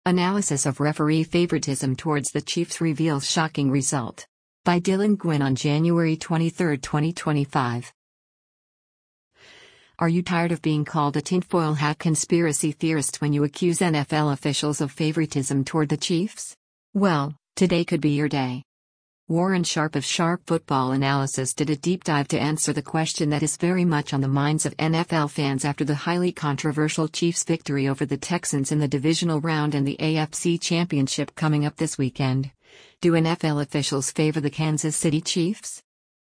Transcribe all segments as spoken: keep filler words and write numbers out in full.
Analysis of referee favoritism towards the Chiefs reveals shocking result. By Dylan Gwynn on January twenty-third, twenty twenty-five. Are you tired of being called a tinfoil hat conspiracy theorist when you accuse N F L officials of favoritism toward the Chiefs? Well, today could be your day. Warren Sharp of Sharp Football Analysis did a deep dive to answer the question that is very much on the minds of N F L fans after the highly controversial Chiefs' victory over the Texans in the divisional round and the A F C Championship coming up this weekend. Do N F L officials favor the Kansas City Chiefs?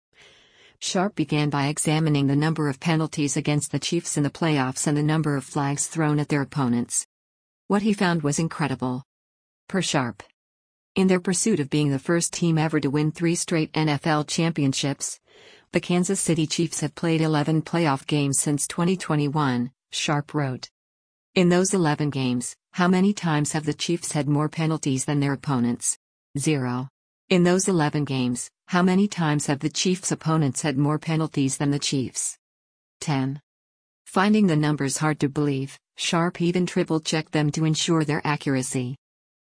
Sharp began by examining the number of penalties against the Chiefs in the playoffs and the number of flags thrown at their opponents. What he found was incredible. Per Sharp, in their pursuit of being the first team ever to win three straight N F L championships, the Kansas City Chiefs have played eleven playoff games since twenty twenty-one, Sharp wrote. In those eleven games, how many times have the Chiefs had more penalties than their opponents? Zero. In those eleven games, how many times have the Chiefs' opponents had more penalties than the Chiefs? ten. Finding the numbers hard to believe, Sharp even triple-checked them to ensure their accuracy.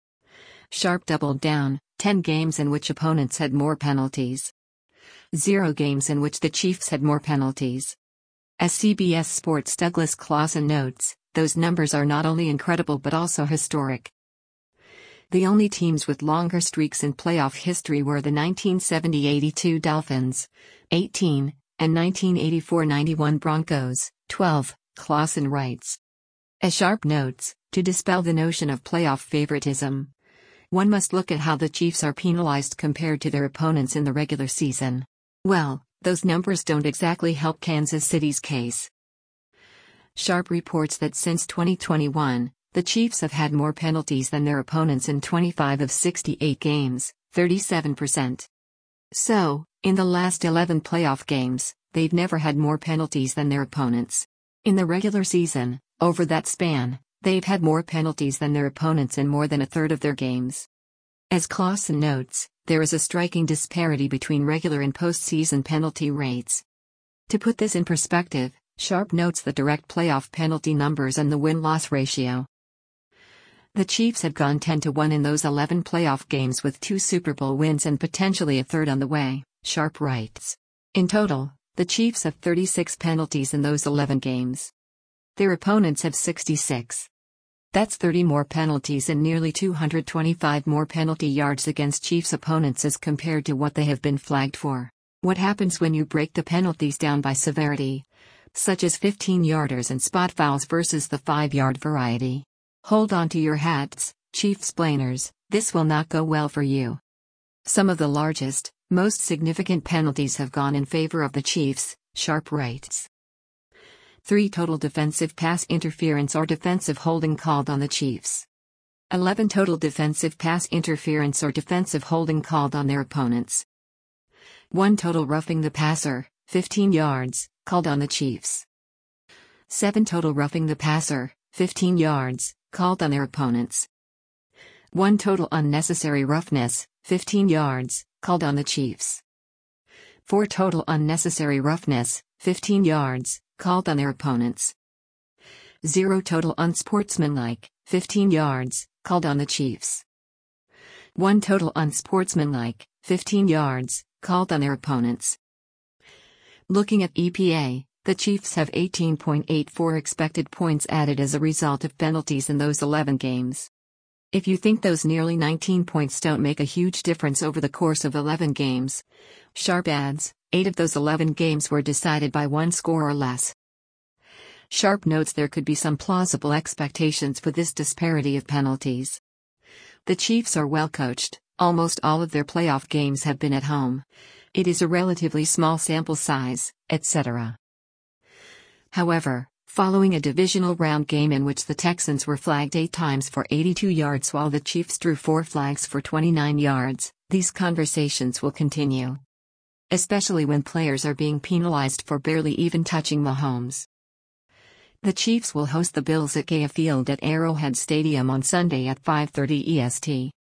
Sharp doubled down, ten games in which opponents had more penalties. Zero games in which the Chiefs had more penalties. As C B S Sports' Douglas Clausen notes, those numbers are not only incredible but also historic. The only teams with longer streaks in playoff history were the nineteen seventy eighty-two Dolphins, eighteen, and nineteen eighty-four ninety-one Broncos, twelve, Clausen writes. As Sharp notes, to dispel the notion of playoff favoritism, one must look at how the Chiefs are penalized compared to their opponents in the regular season. Well, those numbers don't exactly help Kansas City's case. Sharp reports that since twenty twenty-one, the Chiefs have had more penalties than their opponents in twenty-five of sixty-eight games, thirty-seven percent. So, in the last eleven playoff games, they've never had more penalties than their opponents. In the regular season, over that span, they've had more penalties than their opponents in more than a third of their games. As Clausen notes, there is a striking disparity between regular and postseason penalty rates. To put this in perspective, Sharp notes the direct playoff penalty numbers and the win-loss ratio. The Chiefs have gone ten to one in those eleven playoff games with two Super Bowl wins and potentially a third on the way, Sharp writes. In total, the Chiefs have thirty-six penalties in those eleven games. Their opponents have sixty-six. That's thirty more penalties and nearly two hundred twenty-five more penalty yards against Chiefs opponents as compared to what they have been flagged for. What happens when you break the penalties down by severity, such as fifteen-yarders and spot fouls versus the five-yard variety? Hold on to your hats, Chiefs-plainers, this will not go well for you. Some of the largest, most significant penalties have gone in favor of the Chiefs, Sharp writes. Three total defensive pass interference or defensive holding called on the Chiefs. eleven total defensive pass interference or defensive holding called on their opponents. One total roughing the passer, fifteen yards, called on the Chiefs. Seven total roughing the passer, fifteen yards, called on their opponents. One total unnecessary roughness, fifteen yards, called on the Chiefs. Four total unnecessary roughness, fifteen yards, called on their opponents. Zero total unsportsmanlike, fifteen yards, called on the Chiefs. One total unsportsmanlike, fifteen yards, called on their opponents. Looking at E P A, the Chiefs have eighteen point eight four expected points added as a result of penalties in those eleven games. If you think those nearly nineteen points don't make a huge difference over the course of eleven games, Sharp adds, eight of those eleven games were decided by one score or less. Sharp notes there could be some plausible expectations for this disparity of penalties. The Chiefs are well coached, almost all of their playoff games have been at home. It is a relatively small sample size, et cetera. However, following a divisional round game in which the Texans were flagged eight times for eighty-two yards while the Chiefs drew four flags for twenty-nine yards, these conversations will continue. Especially when players are being penalized for barely even touching Mahomes. The Chiefs will host the Bills at Gaya Field at Arrowhead Stadium on Sunday at five thirty E S T.